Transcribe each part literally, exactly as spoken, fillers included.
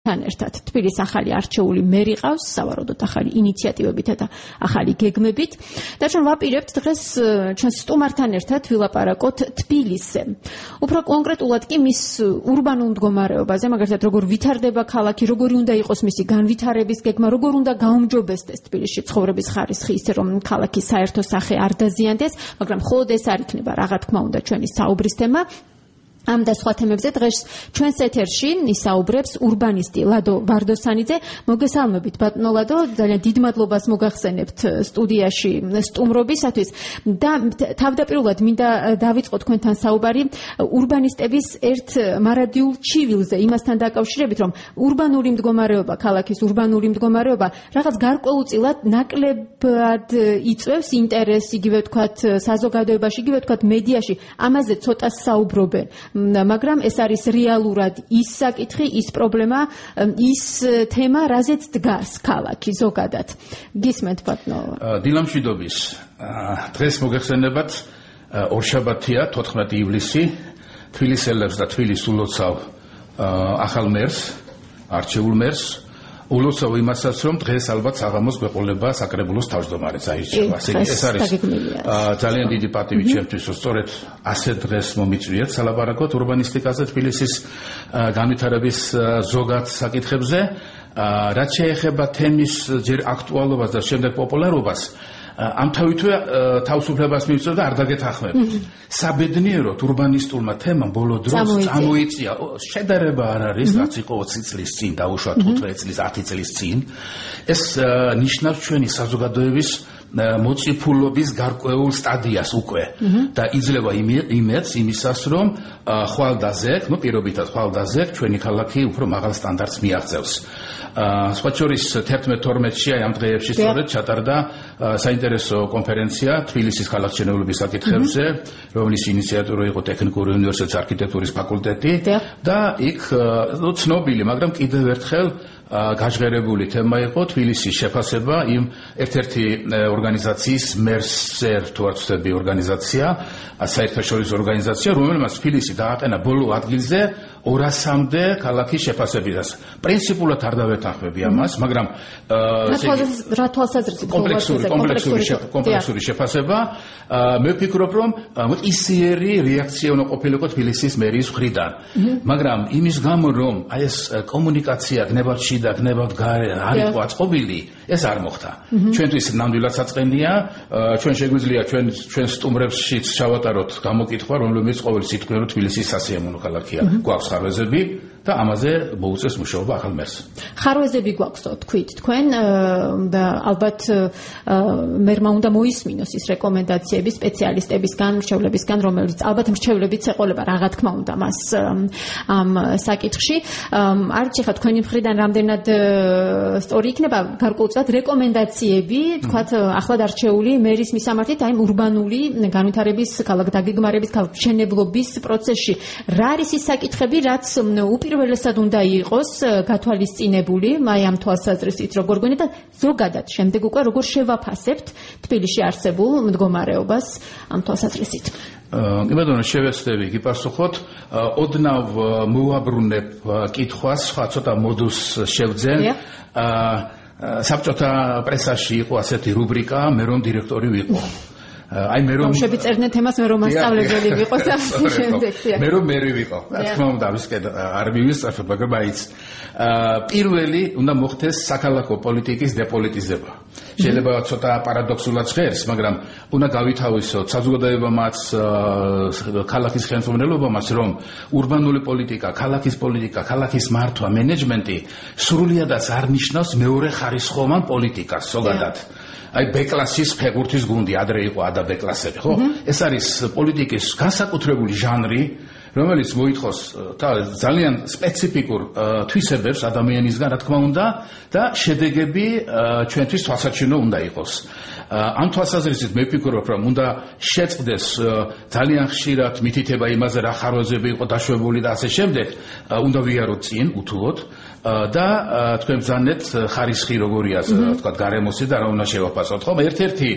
თან ერთად თბილისის ახალი არჩეული მერი ყავს, სავარაუდოდ ახალი ინიციატივებით და ახალი გეგმებით. და ჩვენ ვაპირებთ დღეს ჩვენ სტუმართან ერთად ვილაპარაკოთ თბილისზე. უფრო კონკრეტულად კი მის ურბანულ მდგომარეობაზე, მაგალითად როგორ ვითარდება ქალაქი, როგორი უნდა იყოს მისი განვითარების გეგმა, როგორ უნდა გაუმჯობესდეს თბილისში ცხოვრების ხარისხი, ისე რომ ქალაქის საერთო სახე არ დაზიანდეს, მაგრამ მხოლოდ ეს არ იქნება რა თქმა უნდა ჩვენი საუბრის თემა. ამ და სხვა თემებზე დღეს ჩვენს ეთერში ისაუბრებს ურბანისტი ლადო ვარდოსანიძე. მოგესალმებით ბატონო ლადო, ძალიან დიდ მადლობას მოგახსენებთ სტუდიაში სტუმრობისათვის და თავდაპირველად მინდა დავიწყო თქვენთან საუბარი ურბანისტების ერთ მარადიულ ჩივილზე, იმასთან დაკავშირებით, რომ ურბანული მდგომარეობა, ქალაქის ურბანული მდგომარეობა რაღაც გარკვეულწილად ნაკლებად იწვევს ინტერესს, იგივე ვთქვათ საზოგადოებაში, იგივე ვთქვათ მედიაში, ამაზე ცოტა საუბრობენ. მაგრამ ეს არის რეალურად ის საკითხი, ის პრობლემა, ის თემა, რაზეც დგას ქალაქი ზოგადად. გისმენთ ბატონო. დილამშვიდობის. დღეს მოგეხსენებათ ორშაბათია, თოთხმეტი ივლისი, თბილისელებს და თბილისს ულოცავ ახალ მერს, არჩეულ მერს. ულოცავ იმასაც, რომ დღეს ალბათ საღამოს გვეყოლება საკრებულოს თავმჯდომარეც აირჩევა. ეს არის ძალიან დიდი პატივი ჩემთვის, რომ სწორედ ასე დღეს მომიწვიეთ სალაპარაკოთ ურბანისტიკაზე თბილისის განვითარების ზოგად საკითხებზე. რაც შეეხება თემის ჯერ აქტუალობას და შემდეგ პოპულარობას, ამ თავითვე თავისუფლებას მივიწევ და არ დაგეთანხმებ. საბედნიეროდ ურბანისტულმა თემამ ბოლო დროს წამოიწია. შედარება არ არის, რაც იყო ოცი წლის წინ, დაუშვათ ութმეტ წლის, ათი წლის წინ. ეს ნიშნავს ჩვენი საზოგადოების მოწიფულობის გარკვეულ სტადიას უკვე და იძლევა იმედს იმისას, რომ ხვალდაზე, ну პირობითად ხვალდაზე ჩვენი ქალაქი უფრო მაღალ სტანდარტს მიაღწევს. სხვა შორის თერთმეტ თორმეტში ამ დღეებში სწორედ ჩატარდა საინტერესო კონფერენცია თბილისის ქალაქმშენებლობის საკითხებზე, რომლის ინიციატორი იყო ტექნიკური უნივერსიტეტის არქიტექტურის ფაკულტეტი და იქ ცნობილი, მაგრამ კიდევ ერთხელ გაჟღერებული თემა იყო თბილისის შეფასება იმ ერთ-ერთი ორგანიზაციის მერსზე თუ არ ვცდები ორგანიზაცია, საერთაშორისო ორგანიზაცია, რომელმაც თბილისი დააყენა ბოლო ადგილზე ორასამდე ქალაქის შეფასებისას. პრინციპულად არ დავეთანხმები ამას, მაგრამ რა თვალსაზრისით კომპლექსური კომპლექსური შეფასება, მე ვფიქრობ, რომ ისიერი რეაქცია უნდა ყოფილიყო თბილისის მერიის მხრიდან. მაგრამ იმის გამო, რომ აი ეს კომუნიკაცია გნებავთ შიდა, გნებავთ გარე არ იყო აწყობილი, ეს არ მოხდა. ჩვენთვის ნამდვილად საწყენია, ჩვენ შეგვიძლია ჩვენ ჩვენ სტუმრებშიც ჩავატაროთ გამოკითხვა, რომელმიც ყოველი სიტყვი რომ თბილისის სასიამოვნო ქალაქია. გვაქვს ხარვეზები და ამაზე მოუწევს მუშაობა ახალ მერს. ხარვეზები გვაქვსო, თქვით თქვენ და ალბათ მერმა უნდა მოისმინოს ის რეკომენდაციები სპეციალისტებისგან, მრჩევლებისგან, რომელიც ალბათ მრჩევლებიც ეყოლება რა თქმა უნდა მას ამ საკითხში. არ იცი ხა თქვენი მხრიდან რამდენად სწორი იქნება გარკვეულწილად რეკომენდაციები, თქვათ ახლად არჩეული მერის მისამართით აი ურბანული განვითარების, ქალაქ დაგეგმარების, ქალაქ მშენებლობის პროცესში. რა არის ის საკითხები, რაც უპირველესად უნდა იყოს გათვალისწინებული, აი ამ თვალსაზრისით როგორ გვინდა და ზოგადად შემდეგ უკვე როგორ შევაფასებთ თბილისში არსებულ მდგომარეობას ამ თვალსაზრისით. კი ბატონო, შევეცდები გიპასუხოთ. ოდნავ მოვაბრუნებ კითხვას, სხვა ცოტა მოდუს შევძენ. საბჭოთა პრესაში იყო ასეთი რუბრიკა, მე რომ დირექტორი ვიყო. აი მე რომ შევიწერდნენ თემას, მე რომ მასწავლებელი ვიყო და შემდეგ. მე რომ მერი ვიყო. რა თქმა უნდა, ვისკენ არ მივისწრაფებ, მაგრამ მაინც პირველი უნდა მოხდეს საქალაქო პოლიტიკის დეპოლიტიზება. შეიძლება ცოტა პარადოქსულად ჟღერს, მაგრამ უნდა გავითავისოთ საზოგადოებამაც, ქალაქის ხელმძღვანელობამაც, რომ ურბანული პოლიტიკა, ქალაქის პოლიტიკა, ქალაქის მართვა, მენეჯმენტი სრულიადაც არ ნიშნავს მეორე ხარისხოვან პოლიტიკას ზოგადად. აი ბ-კლასის ფეხბურთის გუნდი ადრე იყო ადა ბ-კლასები, ხო? ეს არის პოლიტიკის განსაკუთრებული ჟანრი, რომელიც მოითხოვს ძალიან სპეციფიკურ თვისებებს ადამიანისგან, რა თქმა უნდა, და შედეგები ჩვენთვის თვალსაჩინო უნდა იყოს. ამ თვალსაზრისით მე ვფიქრობ, რომ უნდა შეწყდეს ძალიან ხშირად მითითება იმაზე, რა ხარვეზები იყო დაშვებული და ასე შემდეგ, უნდა ვიაროთ წინ უთუოდ და თქვენ ბრძანეთ ხარისხი როგორია, თქვა გარემოსი და რა უნდა შევაფასოთ, ხო? ერთ-ერთი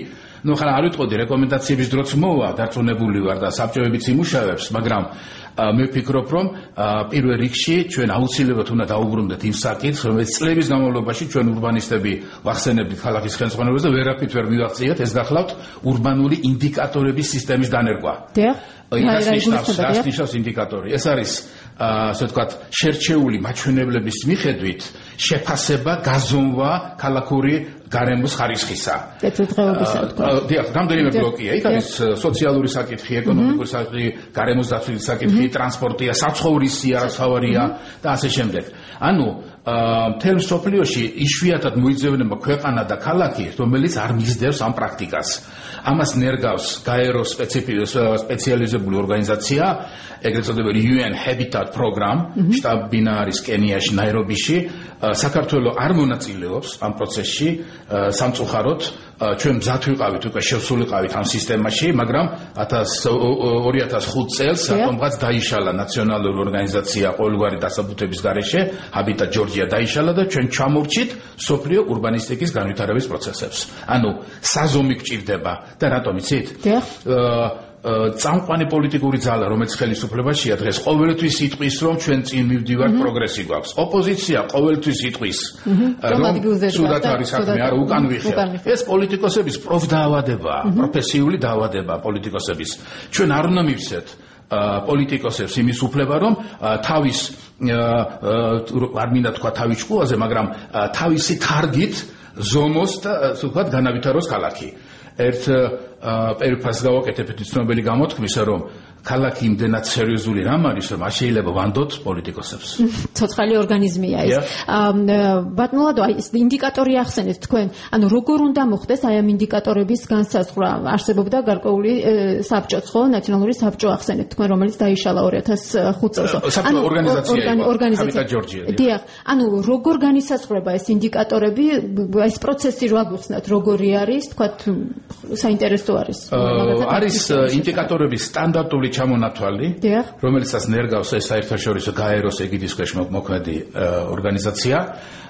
ნუ ხან არ ვიტყოდი რეკომენდაციების დროც მოვა, დარწმუნებული ვარ და საბჭოებიც იმუშავებს, მაგრამ მე ვფიქრობ, რომ პირველ რიგში ჩვენ აუცილებლად უნდა დაუბრუნდეთ იმ საკითხს, რომელიც წლების განმავლობაში ჩვენ ურბანისტები ვახსენებდით ქალაქის ხელმძღვანელობას და ვერაფრით ვერ მივაღწიეთ, ეს გახლავთ ურბანული ინდიკატორების სისტემის დანერგვა. რას ნიშნავს ინდიკატორი? ეს არის ასე ვთქვათ, შერჩეული მაჩვენებლების მიხედვით შეფასება, გაზომვა ქალაქური გარემოს ხარისხისა. კეთილდღეობისა ვთქვათ. დიახ, რამდენიმე ბლოკია. იქ არის სოციალური საკითხი, ეკონომიკური საკითხი, გარემოს დაცვის საკითხი, ტრანსპორტია, საცხოვრისი, არასავარია და ასე შემდეგ. ანუ მთელ მსოფლიოში იშვიათად მოიძებნება ქვეყანა და ქალაქი, რომელიც არ მისდევს ამ პრაქტიკას. ამას ნერგავს გაერო სპეციალიზებული ორგანიზაცია, ეგრეთ წოდებული U N Habitat Program, შტაბ-ბინა არის კენიაში, ნაირობიში. საქართველო არ მონაწილეობს ამ პროცესში, სამწუხაროდ ჩვენ მზად ვიყავით, უკვე შევსულიყავით ამ სისტემაში, მაგრამ ორი ათას ხუთ წელს რატომღაც დაიშალა ნაციონალური ორგანიზაცია ყოველგვარი დასაბუთების გარეშე, Habitat Georgia დაიშალა და ჩვენ ჩამორჩით სოფლიო ურბანისტიკის განვითარების პროცესებს. ანუ საზომი გჭირდება და რატომ იცით? წამყვანი პოლიტიკური ძალა, რომელიც ხელისუფლებაშია დღეს, ყოველთვის იტყვის, რომ ჩვენ წინ მივდივართ, პროგრესი გვაქვს. ოპოზიცია ყოველთვის იტყვის, რომ სუდად არის საქმე, არა უკან ვიხევ. ეს პოლიტიკოსების პროფდაავადებაა, პროფესიული დაავადებაა პოლიტიკოსების. ჩვენ არ უნდა მივცეთ პოლიტიკოსებს იმის უფლება, რომ თავის არ მინდა თქვა თავის ჭკუაზე, მაგრამ თავისი თარგით ზომოს და ასე ვთქვათ, განავითაროს ქალაქი. ერთ პერიოდს გავაკეთებთ ცნობილი გამოთქმისა, რომ ქალაქი იმდენად სერიოზული რამ არის, რომ არ შეიძლება ვანდოთ პოლიტიკოსებს. ცოცხალი ორგანიზმია ეს. ბატონო ლადო, აი ეს ინდიკატორი ახსენეთ თქვენ, ანუ როგორ უნდა მოხდეს აი ამ ინდიკატორების განსაზღვრა? არსებობდა გარკვეული საბჭოც, ხო, ნაციონალური საბჭო ახსენეთ თქვენ, რომელიც დაიშალა ორი ათას ხუთ წელს. საბჭო ორგანიზაცია იყო. დიახ, ანუ როგორ განისაზღვრება ეს ინდიკატორები, ეს პროცესი რა გვიხსნათ, როგორი არის, თქვათ, საინტერესო არის. არის ინდიკატორების სტანდარტული ჩამონათვალი, რომელიცაც ნერგავს ეს საერთაშორისო გაეროს ეგიდის ქვეშ მოქმედი ორგანიზაცია.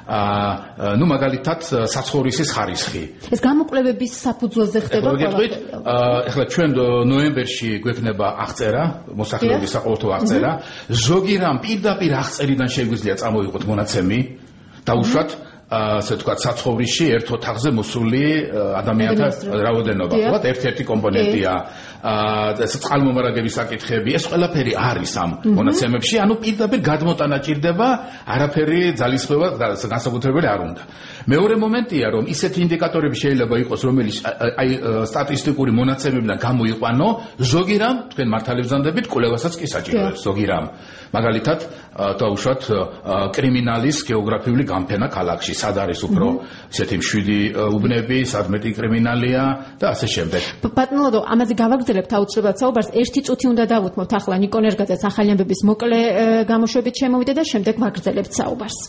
ნუ მაგალითად საცხოვრისის ხარისხი. ეს გამოკვლევების საფუძველზე ხდება ყველაფერი. ეხლა ჩვენ ნოემბერში გვექნება აღწერა, მოსახლეობის საყოველთაო აღწერა. ზოგი რამ პირდაპირ აღწერიდან შეგვიძლია წამოვიღოთ მონაცემი, დაუშვათ ასე ვთქვათ, საცხოვრისში ერთ ოთახზე მოსული ადამიანთა რაოდენობა. ვთქვათ, ერთ-ერთი კომპონენტია წყალმომარაგების საკითხები. ეს ყველაფერი არის ამ მონაცემებში, ანუ პირდაპირ გადმოტანა ჭირდება, არაფერი ძალისხმევა განსაკუთრებელი არ უნდა. მეორე მომენტია, რომ ისეთი ინდიკატორები შეიძლება იყოს, რომელიც აი სტატისტიკური მონაცემებიდან გამოიყვანო, ზოგი რამ თქვენ მართალებს ვზანდებით, კვლევასაც კი საჭიროებს ზოგი რამ. მაგალითად, დაუშვათ კრიმინალის გეოგრაფიული გამფენა ქალაქში, სად არის უფრო ისეთი მშვიდი უბნები, სად მეტი კრიმინალია და ასე შემდეგ. ბატონო ლადო, ამაზე გავაგრძელებთ აუცილებლად საუბარს. ერთი წუთი უნდა დავუთმოთ ახლა ნიკო ნერგაძეს ახალი ამბების მოკლე გამოშვებით შემოვიდა და შემდეგ ვაგრძელებთ საუბარს.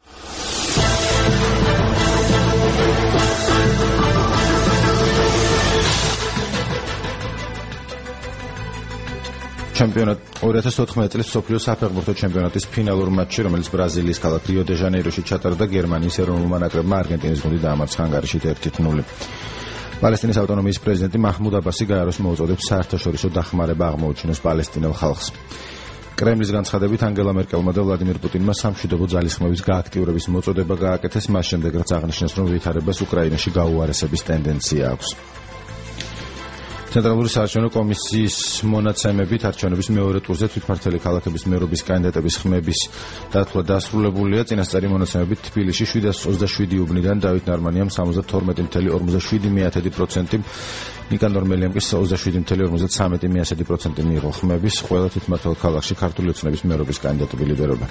ჩემპიონატ ორი ათას ოთხმეტი წლის მსოფლიო საფეხბურთო ჩემპიონატის ფინალურ მატჩში, რომელიც ბრაზილიის ქალაქ რიო დე ჟანეიროში ჩატარდა, გერმანიის ეროვნულმა ნაკრებმა არგენტინის გუნდი დაამარცხა ჰანგარიში ერთი ნული. პალესტინის ავტონომიის პრეზიდენტი მაჰმუდ აბასი გაეროს მოუწოდებს საერთაშორისო დახმარება აღმოუჩინოს პალესტინელ ხალხს. კრემლის განცხადებით, ანგელა მერკელმა და ვლადიმირ პუტინმა სამშვიდობო ძალისხმევის გააქტიურების მოწოდება გააკეთეს, მას შემდეგ რაც აღნიშნეს, რომ ვითარებას უკრაინაში გაუარესების ტენდენცია აქვს. ცენტრალური საარჩევნო კომისიის მონაცემებით არჩევნების მეორე ტურზე თვითმმართველი ქალაქების მერობის კანდიდატების ხმების დათვლა დასრულებულია. წინასწარი მონაცემებით თბილისში შვიდას ოცდაშვიდი უბნიდან დავით ნარმანიამ სამოცდათორმეტი წუთი ორმოცდაშვიდი პროცენტი, ნიკანდორ მელიამ კი ოცდაშვიდი წუთი ორმოცდათვრამეტი პროცენტი მიიღო ხმების. ყველა თვითმმართველ ქალაქში ქართული ოცნების მერობის კანდიდატები ლიდერობენ.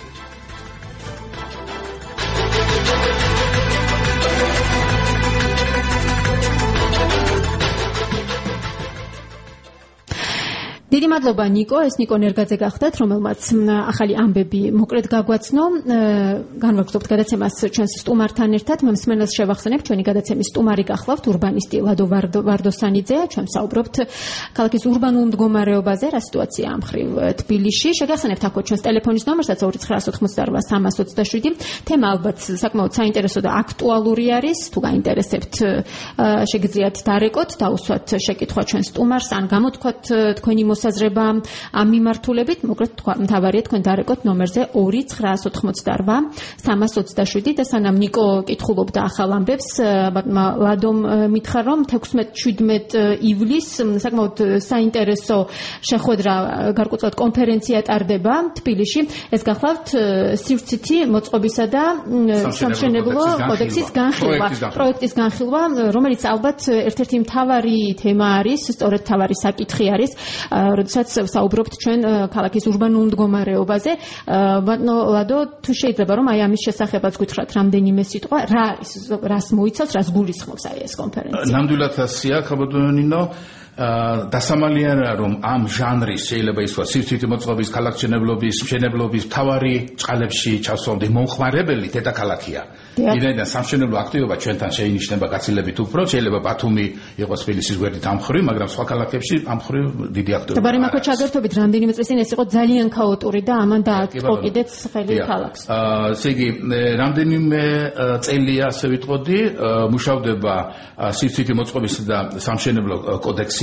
დიდი მადლობა ნიკო, ეს ნიკო ნერგაძე გახდათ, რომელმაც ახალი ამბები მოკლედ გაგვაცნო. განვაგრძობთ გადაცემას ჩვენს სტუმართან ერთად. მე მსმენელს შევახსენებ, ჩვენი გადაცემის სტუმარი გახლავთ ურბანისტი ლადო ვარდოსანიძე. ჩვენ საუბრობთ ქალაქის ურბანულ მდგომარეობაზე, რა სიტუაცია ამ მხრივ თბილისში. შეგახსენებთ აქ ჩვენს ტელეფონის ნომერსაც ორი ცხრა ოთხმოცდარვა სამას ოცდაშვიდი. თემა ალბათ საკმაოდ საინტერესო და აქტუალური არის. თუ გაინტერესებთ, შეგიძლიათ დარეკოთ, დაუსვათ შეკითხვა ჩვენ სტუმარს, ან გამოთქვათ თქვენი მოსაზრება ამ მიმართულებით. მოკლედ მთავარია თქვენ დარეკოთ ნომერზე ორი ცხრა ოთხმოცდარვა სამას ოცდაშვიდი და სანამ ნიკო კითხულობდა ახალ ამბებს, ლადომ მითხრა, რომ თექვსმეტ შვიდმეტ ივლისს საკმაოდ საინტერესო შეხვედრა, გარკვეულად კონფერენცია ტარდება თბილისში. ეს გახლავთ სივრცითი მოწყობისა და სამშენებლო კოდექსის განხილვა, პროექტის განხილვა, რომელიც ალბათ ერთ-ერთი მთავარი თემა არის, სწორედ მთავარი საკითხი არის, როდესაც საუბრობთ ჩვენ ქალაქის ურბანულ მდგომარეობაზე. ბატონო ლადო, თუ შეიძლება რომ აი ამის შესახებაც გითხრათ რამდენიმე სიტყვა, რა არის, რას მოიცავს, რას გულისხმობს აი ეს კონფერენცია? ნამდვილად ასია, ხაბატონო ნინო. დასამალიანია რომ ამ ჟანრის შეიძლება ითქვას სივრცითი მოწყობის, ქალაქმშენებლობის, მშენებლობის მთავარი წყალებში ჩასვლამდე მომხმარებელი დედაქალაქია. ვინაიდან სამშენებლო აქტივობა ჩვენთან შეინიშნება გაცილებით უფრო, შეიძლება ბათუმი იყოს თბილისის გვერდით ამ მხრივ, მაგრამ სხვა ქალაქებში ამ მხრივ დიდი აქტივობა. და ბარემაკო ჩაგერთობით რამდენიმე წლის წინ ეს იყო ძალიან ქაოტური და ამან დააწყო კიდეც ხელი ქალაქს. ესე იგი, რამდენიმე წელია ასე ვიტყოდი, მუშავდება სივრცითი მოწყობის და სამშენებლო კოდექსი,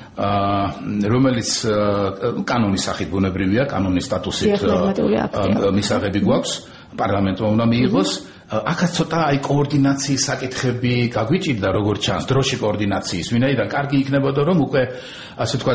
რომელიც კანონის სახით ბუნებრივია, კანონის სტატუსით მისაღები გვაქვს, პარლამენტმა უნდა მიიღოს. აქაც ცოტა აი კოორდინაციის საკითხები გაგვიჭირდა, როგორც ჩანს, დროში კოორდინაციის, ვინაიდან კარგი იქნებოდა რომ უკვე ასე ვთქვათ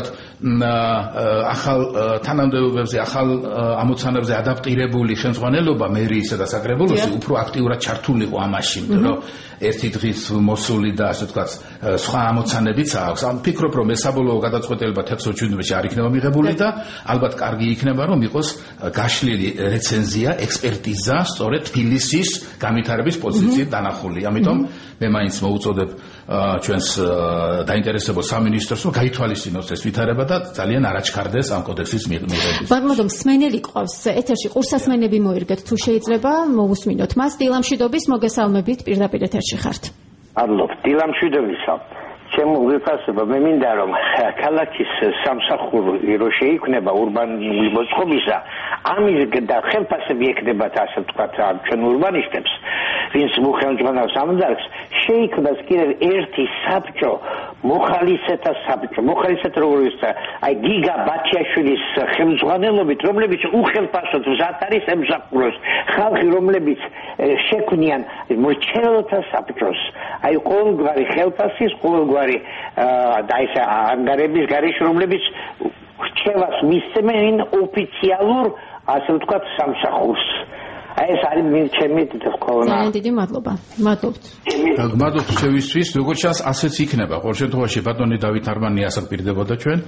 ახალ თანამდებობებზე, ახალ ამოცანებზე ადაპტირებული ხელმძღვანელობა მერიისა და საკრებულოსი უფრო აქტიურად ჩართულიყო ამაში, იმიტომ რომ ერთი დღის მოსული და ასე ვთქვათ სხვა ამოცანებიც აქვს. ამ ფიქრობ რომ ეს საბოლოო გადაწყვეტილება თექვსმეტში არ იქნება მიღებული და ალბათ კარგი იქნება რომ იყოს გაშლილი რეცენზია, ექსპერტიზა სწორედ თბილისის განვითარების პოზიციით დანახული. ამიტომ მე მაინც მოუწოდებ ჩვენს დაინტერესებულ სამინისტროს რომ გაითვალისწინოს ეს ვითარება და ძალიან არაჩქარდეს ამ კოდექსის მიღების. ბატონო, მსმენელი ყავს ეთერში, ყურსასმენები მოირგეთ, თუ შეიძლება მოვუსმინოთ მას. დილამშვიდობის მოგესალმებით, პირდაპირ ეთერში ხართ. მადლობ, დილამშვიდობისა. ჩემო ვიფასება, მე მინდა რომ ქალაქის სამსახური რო შეიქმნება ურბანული მოწყობისა, ამის და ხელფასები ექნებათ ასე ვთქვათ ჩვენ ურბანისტებს, ვინც მოხელმძღვანელს ამ დარგს, შეიქმნას კიდევ ერთი საბჭო, მოხალისეთა საბჭო, მოხალისეთა როგორც აი გიგა ბათიაშვილის ხელმძღვანელობით, რომლებიც უხელფასოდ მზად არის ემსახუროს ხალხი, რომლებიც შექმნიან მრჩეველთა საბჭოს, აი ყოველგვარი ხელფასის, ყოველგვარი და ეს ანგარების გარეშე, რომლებიც რჩევას მისცემენ ოფიციალურ ასე ვთქვათ სამსახურს. აი ეს არის ჩემი თქონა. ძალიან დიდი მადლობა. მადლობთ. გმადლობთ შევისთვის, როგორც ჩანს, ასეც იქნება. ყოველ შემთხვევაში ბატონი დავით არმანი ასად პირდებოდა ჩვენ.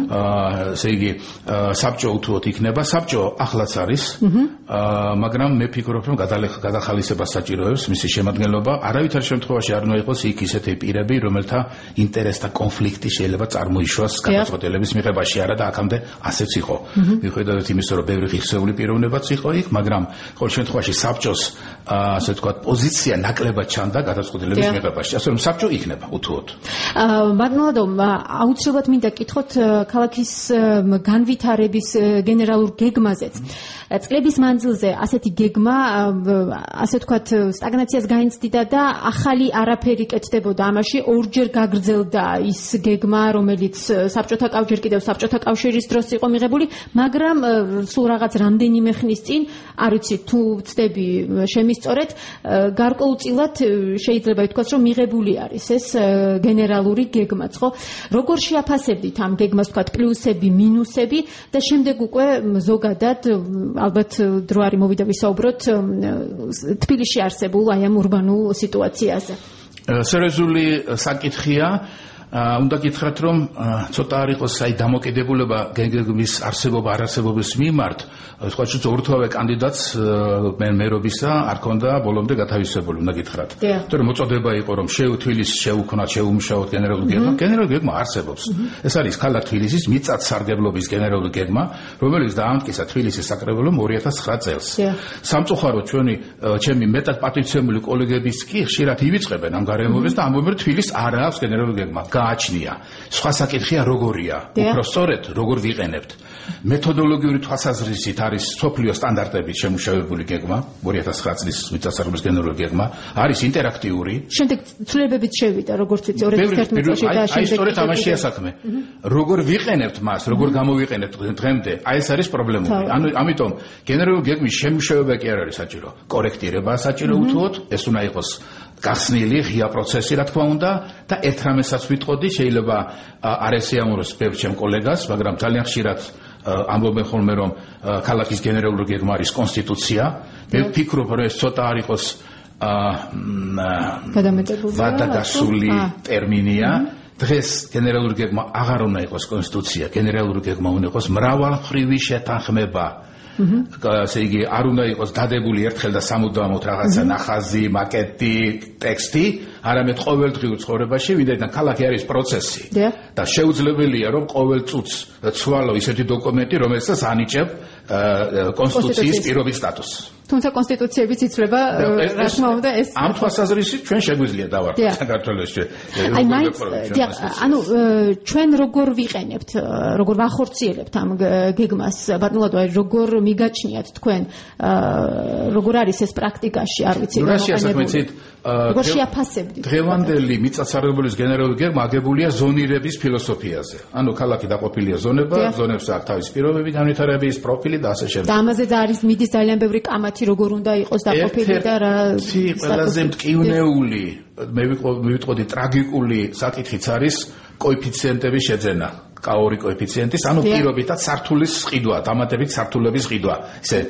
აა ესე იგი, საბჭო უთუოდ იქნება. საბჭო ახლაც არის. აა მაგრამ მე ფიქრობ, რომ გადახალისებას საჭიროებს მისი შემადგენლობა. არავითარ შემთხვევაში არ უნდა იყოს იქ ისეთი პირები, რომელთა ინტერესთა კონფლიქტი შეიძლება წარმოიშვას გადაწყვეტილების მიღებაში, არა და აქამდე ასეც იყო. მიუხედავად იმისა, რომ ბევრი ღირსეული პიროვნებაც იყო იქ, მაგრამ ყოველ შემთხვევაში საბჭოს ასე ვთქვათ პოზიცია ნაკლებად ჩანდა გადაწყვეტილების მიღებაში. ასე რომ საბჭო იქნება უთუოდ. ბატონო, აუცილებლად მინდა კითხოთ ქალაქის განვითარების გენერალურ გეგმაზეც. წლების მანძილზე ასეთი გეგმა ასე ვთქვათ სტაგნაციას გაინცდიდა და ახალი არაფერი კეთდებოდა ამაში. ორჯერ გაგრძელდა ის გეგმა, რომელიც საბჭოთა კავშირი კიდევ საბჭოთა კავშირის დროს იყო მიღებული, მაგრამ სულ რაღაც რამდენიმე ხნის წინ, არ ვიცი თუ ვწდები შემისწორეთ, გარკვეულწილად შეიძლება ითქვას, რომ მიღებული არის ეს გენერალური გეგმაც, ხო? როგორ შეაფასებდით ამ გეგმას, ვთქვათ, პლუსები, მინუსები და შემდეგ უკვე ზოგადად ალბათ დრო არის მოვიდა ვისაუბროთ თბილისში არსებულ აი ამ ურბანულ სიტუაციაზე. სერიოზული საკითხია. უნდა გითხრათ რომ ცოტა არ იყოს აი დამოკიდებულება გეგმის არსებობა არ არსებობის მიმართ სხვა შეიძლება ურთულოვან კანდიდატს მერობისა არ ქონდა ბოლომდე გათავისებული უნდა გითხრათ თორემ მოწოდება იყო რომ შეუთვილის შეუქმნათ შეუმუშაოთ გენერალური გეგმა გენერალური გეგმა არსებობს ეს არის ქალაქ თბილისის მიწათსარგებლობის გენერალური გეგმა რომელიც დაამტკიცა თბილისის საკრებულომ ორი ათას ცხრა წელს სამწუხაროდ ჩვენი ჩემი მეტად პატივცემული კოლეგებიც კი ხშირად ივიწყებენ ამ გარემოებას და ამბობენ რომ თბილისს არ აქვს გენერალური გეგმა გააჩნია სხვა საკითხია როგორია უფრო სწორედ როგორ ვიყენებთ მეთოდოლოგიური თვალსაზრისით არის სოფლიო სტანდარტებით შემუშავებული გეგმა ორი ათას ცხრა წლის მიწათსარგებლობის გენერალური გეგმა არის ინტერაქტიული შემდეგ ცვლილებებით შევიდა როგორც ვიცი ორი ათას ერთმეტ წელს და აი სწორედ ამაშია საქმე როგორ ვიყენებთ მას როგორ გამოვიყენებთ დღემდე აი ეს არის პრობლემური ანუ ამიტომ გენერალური გეგმის შემუშავება კი არ არის საჭირო კორექტირება საჭირო უთუოდ ეს უნდა იყოს გახსნილი ღია პროცესი რა თქმა უნდა და ერთ რამესაც ვიტყოდი შეიძლება არ ესიამუროს ბევრ ჩემ კოლეგას მაგრამ ძალიან ხშირად ამბობენ ხოლმე რომ ქალაქის გენერალური გეგმა არის კონსტიტუცია მე ვფიქრობ რომ ეს ცოტა არ იყოს ვადადასული ტერმინია დღეს გენერალური გეგმა აღარ უნდა იყოს კონსტიტუცია გენერალური გეგმა უნდა იყოს მრავალმხრივი შეთანხმება ასე იგი არ უნდა იყოს დადებული ერთხელ და სამუდამოდ რაღაცა ნახაზი, მაკეტი, ტექსტი, არამედ ყოველდღიურ ცხოვრებაში ვინაიდან ქალაქი არის პროცესი და შეუძლებელია რომ ყოველ წუთს ცვალო ისეთი დოკუმენტი რომელსაც ანიჭებ კონსტიტუციის პირობის სტატუსს თუმცა კონსტიტუციებიც იცვლება რა თქმა უნდა ეს ამ თვალსაზრისით ჩვენ შეგვიძლია დავარქვათ საქართველოში აი მაინც ანუ ჩვენ როგორ ვიყენებთ როგორ ვახორციელებთ ამ გეგმას ბატონო აი როგორ მიგაჩნიათ თქვენ როგორ არის ეს პრაქტიკაში არ ვიცი როგორ შეაფასებდით დღევანდელი მიწათსარგებლობის გენერალური გეგმა აგებულია ზონირების ფილოსოფიაზე ანუ ქალაქი დაყოფილია ზონებად ზონებს აქვს თავისი პირობები განვითარების პროფილი და ასე შემდეგ და ამაზეც არის მიდის ძალიან ბევრი კამათი როგორ უნდა იყოს დაყოფილი და რა ყველაზე მტკივნეული მე ვიტყოდი ტრაგიკული საკითხიც არის კოეფიციენტების შეძენა კა ორი კოეფიციენტის ანუ პირობითად სართულის ყიდვა დამატებით სართულების ყიდვა ისე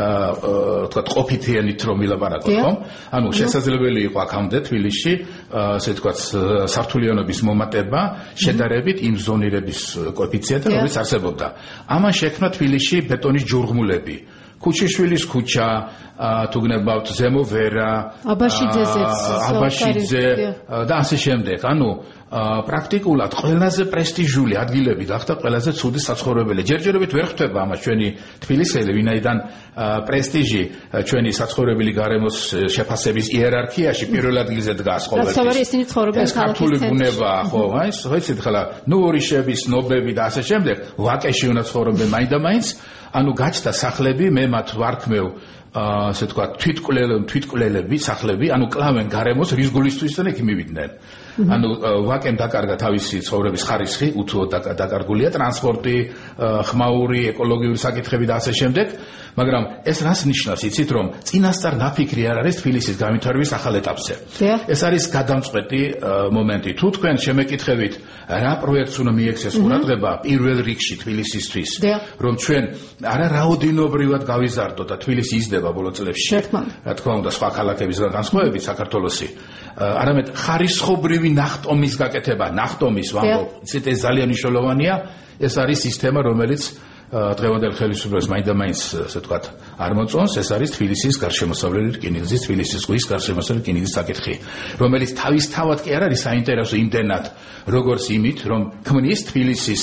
თქვა ყოფითიანით რომ ვილაპარაკოთ ხომ ანუ შესაძლებელი იყო აქამდე თბილისში ასე თქვა სართულიანობის მომატება შედარებით იმ ზონირების კოეფიციენტთან რომელიც არსებობდა ამან შექმნა თბილისში ბეტონის ჯურღმულები ქუჩიშვილის ქუჩა თუ გნებავთ ზემო ვერა აბაშიძეზეც აბაშიძე და ასე შემდეგ ანუ პრაქტიკულად ყველაზე პრესტიჟული ადგილები გახდა ყველაზე ცუდი საცხოვრებელი ჯერჯერობით ვერ ხვდება ამას ჩვენი თბილისელი ვინაიდან პრესტიჟი ჩვენი საცხოვრებელი გარემოს შეფასების იერარქიაში პირველ ადგილზე დგას ყოველთვის ისინი ცხოვრობენ ქართული ბუნება ხო აი ვიცით ხლა ნუორიშების ნობები და ასე შემდეგ ვაკეში უნდა ცხოვრობენ მაინც და მაინც ანუ გაჩნდა სახლები მე მათ ვარქმევ ასე თქვა თვითკვლელები თვითკვლელები სახლები ანუ კლავენ გარემოს რის გულისთვის და იქ მივიდნენ ანუ ვაკემ დაკარგა თავისი ცხოვრების ხარისხი უთუოდ დაკარგულია ტრანსპორტი ხმაური ეკოლოგიური საკითხები და ასე შემდეგ მაგრამ ეს რას ნიშნავს იცით რომ წინასწარ ნაფიქრი არ არის თბილისის განვითარების ახალ ეტაპზე ეს არის გადამწყვეტი მომენტი თუ თქვენ შემეკითხებით რა პროექტს უნდა მიექცეს ყურადღება პირველ რიგში თბილისისთვის რომ ჩვენ არა რაოდენობრივად გავიზარდოთ და თბილისი იზრდება ბოლო წლებში რა თქმა უნდა სხვა ქალაქებისგან განსხვავებით საქართველოსი არამედ ხარისხობრივი ნახტომის გაკეთება ნახტომის ვამბობ იცით ეს ძალიან მნიშვნელოვანია ეს არის სისტემა რომელიც დღევანდელ ხელისუფლებას მაინც და მაინც ასე ვთქვათ არ მოწონს ეს არის თბილისის გარშემოსავლელი რკინიგზის თბილისის ზღვის გარშემოსავლელი რკინიგზის საკითხი რომელიც თავისთავად კი არ არის საინტერესო იმდენად როგორც იმით რომ ქმნის თბილისის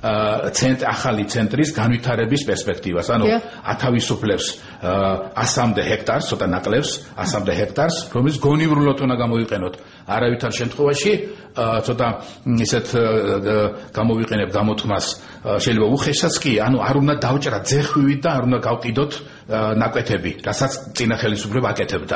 ცენტრ ახალი ცენტრის განვითარების პერსპექტივას ანუ ათავისუფლებს ასამდე ჰექტარს ცოტა ნაკლებს ასამდე ჰექტარს რომელიც გონივრულად უნდა გამოვიყენოთ არავითარ შემთხვევაში ცოტა ისეთ გამოვიყენებ გამოთქმას შეიძლება უხეშსაც კი ანუ არ უნდა დავჭრა ძეხვივით და არ უნდა გავყიდოთ ნაკვეთები რასაც წინა ხელისუფლება აკეთებდა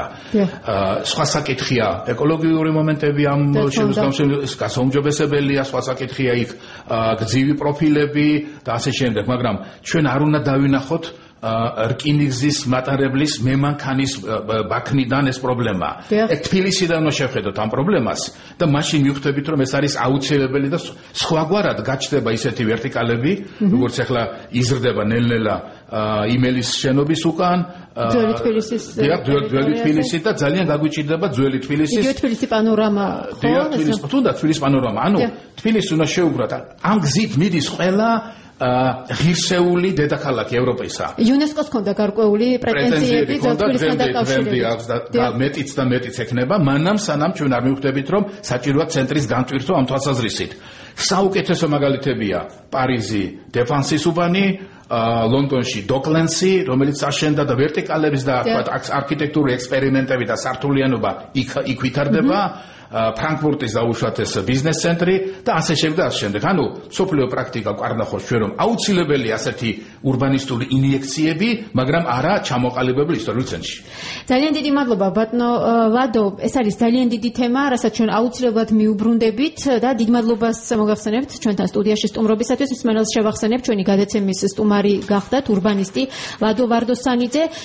სხვა საკითხია ეკოლოგიური მომენტები ამ შემოსავლის გასაუმჯობესებელია სხვა საკითხია იქ გზივი პროფილები და ასე შემდეგ მაგრამ ჩვენ არ უნდა დავინახოთ რკინიგზის მატარებლის მემანქანის ბაქნიდან ეს პრობლემა. ეგ თბილისიდან უნდა შევხედოთ ამ პრობლემას და მაშინ მივხვდებით რომ ეს არის აუცილებელი და სხვაგვარად გაჩნდება ისეთი ვერტიკალები, როგორც ახლა იზრდება ნელ-ნელა იმელის შენობის უკან ძველი თბილისის ძველი თბილისი და ძალიან გაგვიჭირდება ძველი თბილისის იგივე თბილისი პანორამა ხო თბილისი თუნდაც თბილისის პანორამა ანუ თბილისი უნდა შეუბრათ ამ გზით მიდის ყველა ღირსეული დედაქალაქი ევროპისა. იუნესკოს ჰქონდა გარკვეული პრეტენზიები თბილისთან დაკავშირებით. და მეტიც და მეტიც ექნება, მანამ სანამ ჩვენ არ მივხვდებით, რომ საჭიროა ცენტრის განტვირთვა ამ თვალსაზრისით. საუკეთესო მაგალითებია პარიზი, დეფანსის უბანი, ლონდონში დოკლენსი, რომელიც აშენდა და ვერტიკალების და არქიტექტურული ექსპერიმენტები და სართულიანობა იქ ვითარდება. ფრანკფურტის დაუშვათ ეს ბიზნეს ცენტრი და ასე შემდეგ და ასე შემდეგ. ანუ სოფლიო პრაქტიკა კარნახობს ჩვენ რომ აუცილებელი ასეთი ურბანისტული ინიექციები, მაგრამ არა ჩამოყალიბებულ ისტორიულ ცენტრში. ძალიან დიდი მადლობა ბატონო ლადო, ეს არის ძალიან დიდი თემა, რასაც ჩვენ აუცილებლად მიუბრუნდებით და დიდ მადლობას მოგახსენებთ ჩვენთან სტუდიაში სტუმრობისათვის. მსმენელს შევახსენებ ჩვენი გადაცემის სტუმარი გახდათ ურბანისტი ლადო ვარდოსანიძე.